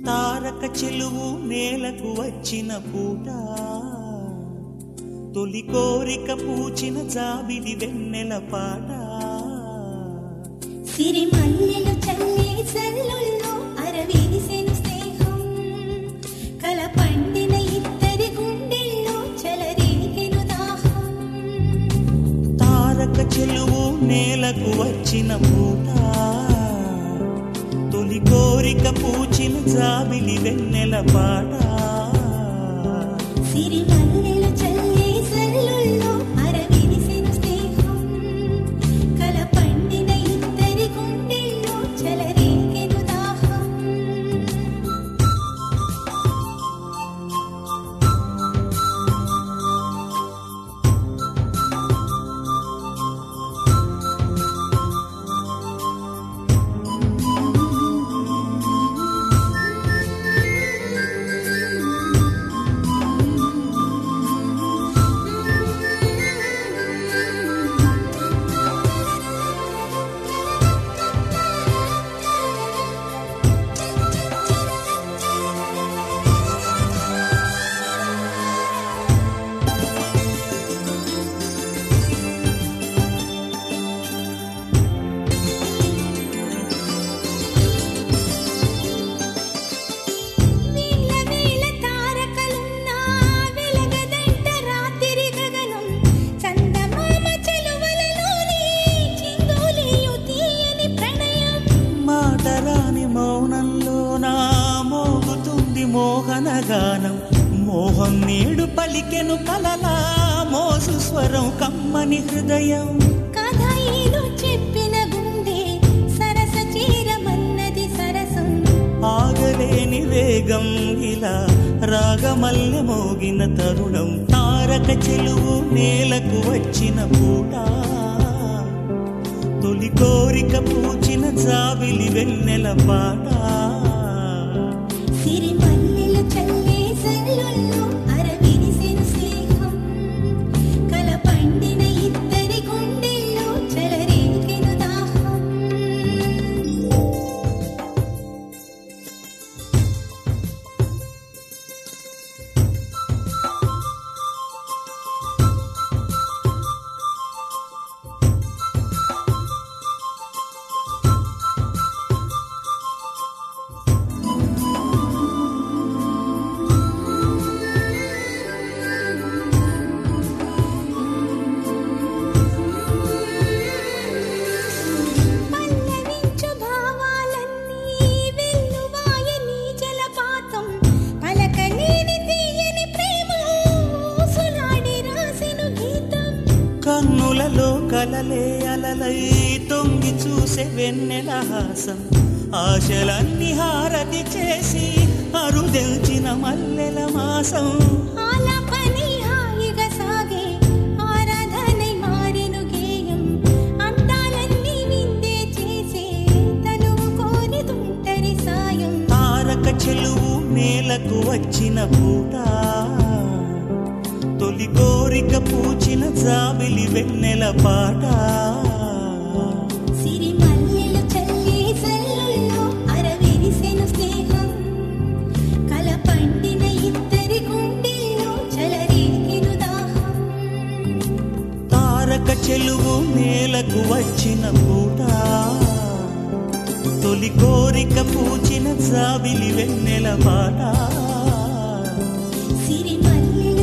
తారక చెలువు నేలకు వచ్చిన పూట, తొలి కోరిక పూచిన జాబిలి వెన్నెల పాట. సిరిమల్లెలు చల్లే చల్లుల్లో అరవిరిసెను స్నేహం, కల పండిన ఇద్దరి గుండెల్లో చెలరేగెను దాహం. తారక చెలువు నేలకు వచ్చిన పూట, తొలి కోరిక పూచిన జాబిలి వెన్నెల పాట. సిరిమల్లెలు చల్లే చల్లుల్లో అరవిరిసెను స్నేహం, కల పండిన ఇద్దరి గుండెల్లో చెలరేగెను దాహం. మోహనగానం మోహం నేడు పలికెను కలలా, మోసు స్వరం కమ్మని హృదయం. కథ ఏదో చెప్పిన గుండె సరస చేరమన్నది సరసం, ఆగలేని వేగం ఇలా రాగమల్లె మోగిన తరుణం. తారక చెలువు నేలకు వచ్చిన పూట, తొలి కోరిక పూచిన జాబిలి వెన్నెల పాట. సిరిమల్లెలు చల్లే చల్లుల్లో అరవిరిసెను స్నేహం, కల పండిన ఇద్దరి గుండెల్లో చెలరేగెను దాహం. కన్నులలో కలలే అలలై తొంగి చూసే వెన్నెల హాసం, ఆశలన్నీ హారతి చేసి అరుదెల్చిన మల్లెల మాసం. ఆలాపని హాయిగా సాగే ఆరాధనై మారెను గేయం, అందాలన్నీ విందే చేసే తనువు కోరి తుంటరి సాయం. తారక చెలువు నేలకు వచ్చిన పూట, తొలి కోరిక పూచిన జాబిలి వెన్నెల పాట. సిరిమల్లెలు చల్లే చల్లుల్లో అరవిరిసెను స్నేహం, కల పండిన ఇద్దరి గుండెల్లో చెలరేగెను దాహం. తారక చెలువు నేలకు వచ్చిన పూట, తొలి కోరిక పూచిన జాబిలి వెన్నెల పాట. సిరిమల్లెలు